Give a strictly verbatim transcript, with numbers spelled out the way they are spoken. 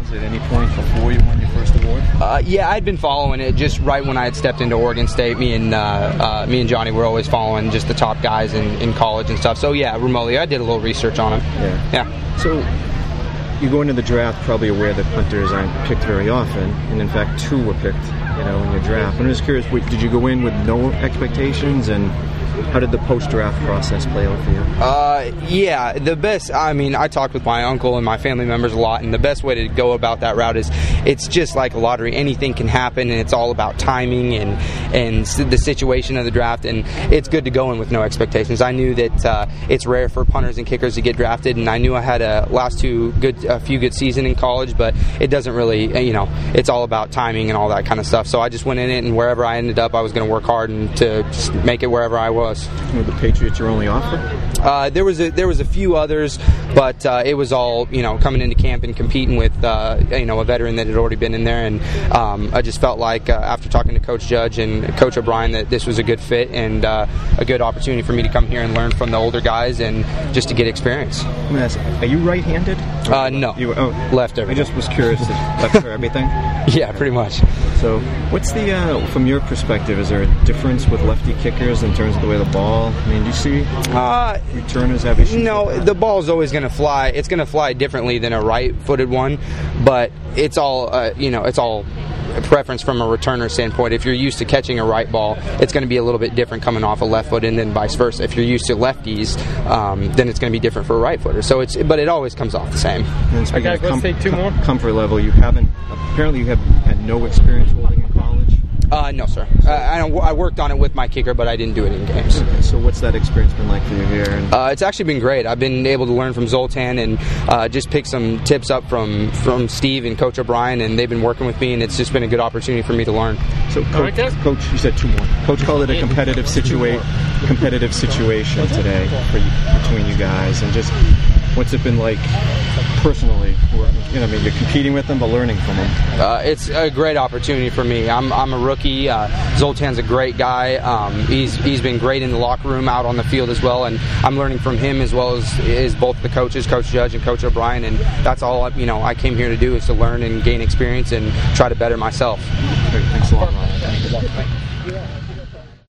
at any point before you won your first award? Uh, yeah, I'd been following it just right when I had stepped into Oregon State. Me and uh, uh, me and Johnny were always following just the top guys in, in college and stuff. So yeah, remotely, I did a little research on him. Yeah. Yeah. So you go into the draft probably aware that punters aren't picked very often, and in fact, two were picked, you know, in your draft. I'm just curious, did you go in with no expectations, and how did the post-draft process play out for you? Uh, yeah, the best, I mean, I talked with my uncle and my family members a lot, and the best way to go about that route is it's just like a lottery. Anything can happen, and it's all about timing and, and the situation of the draft, and it's good to go in with no expectations. I knew that uh, it's rare for punters and kickers to get drafted, and I knew I had a last two good, a few good seasons in college, but it doesn't really, you know, it's all about timing and all that kind of stuff. So I just went in it, and wherever I ended up, I was going to work hard and to just make it wherever I was. Were the Patriots your only offer? Uh, there was a, there was a few others, but uh, it was all, you know, coming into camp and competing with uh, you know, a veteran that had already been in there, and um, I just felt like uh, after talking to Coach Judge and Coach O'Brien that this was a good fit and uh, a good opportunity for me to come here and learn from the older guys and just to get experience. I'm gonna ask, are you right-handed? Uh, no, you, oh, left everything. I just was curious, left for everything? Yeah, pretty much. So what's the, uh, from your perspective, is there a difference with lefty kickers in terms of the way the ball, I mean, do you see uh, returners have issues? No, the ball's always going to fly. It's going to fly differently than a right-footed one, but it's all, uh, you know, it's all preference from a returner standpoint. If you're used to catching a right ball, it's going to be a little bit different coming off a left foot, and then vice versa. If you're used to lefties, um, then it's going to be different for a right footer. So it's, but it always comes off the same. And speaking okay, of let's com- take two more. comfort level, you haven't, apparently you have had no experience holding in college? Uh, no, sir. Uh, I, don't, I worked on it with my kicker, but I didn't do it in games. Okay, so what's that experience been like for you here? And uh, it's actually been great. I've been able to learn from Zoltan and uh, just pick some tips up from, from Steve and Coach O'Brien, and they've been working with me, and it's just been a good opportunity for me to learn. So, Coach, Coach you said two more. Coach called it a competitive situa- competitive situation today for you, between you guys, and just what's it been like personally? You know, I mean, you're competing with them, but learning from them. Uh, it's a great opportunity for me. I'm I'm a rookie. Uh, Zoltan's a great guy. Um, he's he's been great in the locker room, out on the field as well, and I'm learning from him as well as is both the coaches, Coach Judge and Coach O'Brien, and that's all you know I came here to do is to learn and gain experience and try to better myself. Great. Thanks a lot, Ron.